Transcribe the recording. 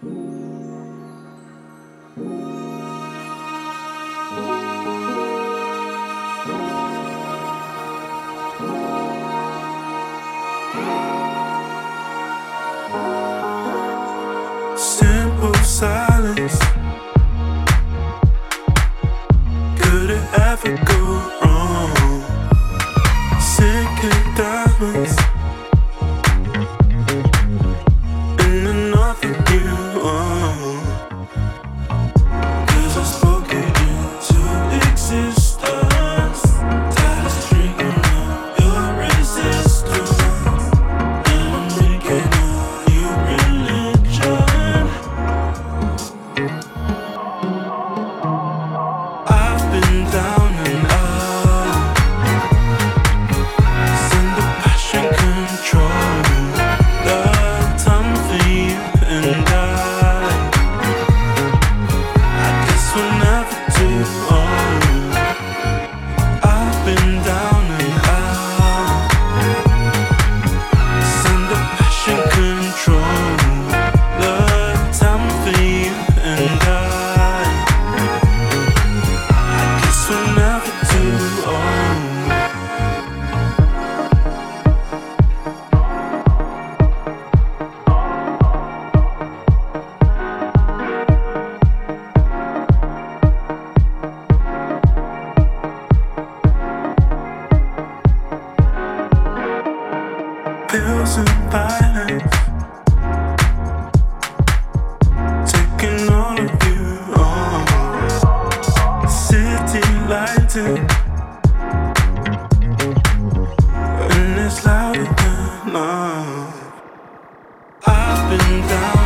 Simple silence. Could it ever go wrong? Sick of diamonds in another new one. 'Cause I spoke it into existence. Tired of stringing up your resistance, and I'm making a new religion. I've been down and out, send the passion control. Love time for you and I guess we'll never do old. I've been down and out, send the passion control. Love time for you and I guess we'll never do old. Pills and violence, taking all of you on. City lighting, and it's louder than love. I've been down